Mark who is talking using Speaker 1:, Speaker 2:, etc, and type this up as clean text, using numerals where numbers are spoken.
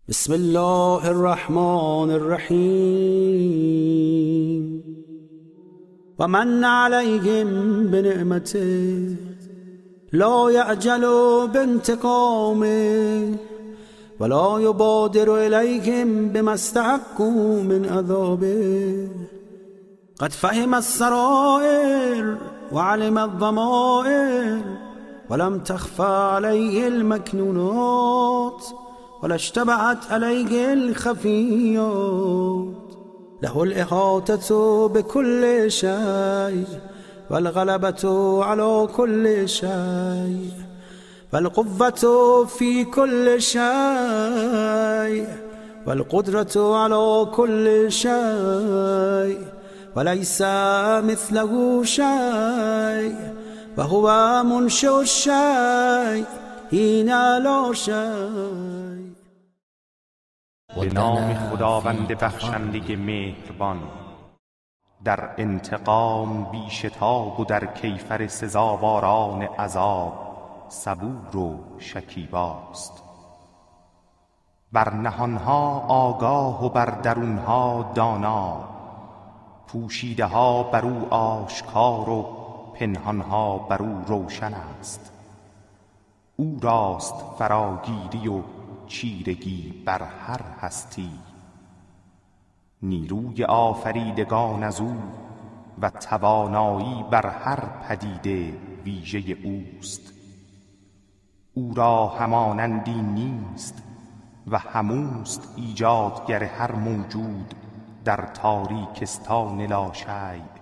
Speaker 1: بسم الله الرحمن الرحیم و من علیهم بنعمته لا یعجل بانتقامه ولا یبادر الیهم بما استحقوا من عذابه قد فهم السرائر وعلم الضمائر ولم تخفى عليه المكنونات ولا اشتبهت عليه الخفيات له الإحاطة بكل شيء والغلبة على كل شيء والقوة في كل شيء والقدرة على كل شيء وليس مثله شيء وهو منشئ الشيء حين لا شيء.
Speaker 2: به نام خداوند بخشنده مهربان. در انتقام بیشتاب و در کیفر سزاواران عذاب صبور و شکیباست. بر نهانها آگاه و بر درونها دانا، پوشیده ها بر او آشکار و پنهانها بر او روشن است. او راست فراگیری و چیرگی بر هر هستی. نیروی آفریدگان از او و توانایی بر هر پدیده ویژه اوست. او را همانندی نیست و هموست ایجادگر هر موجود در تاریکستان لاشیء.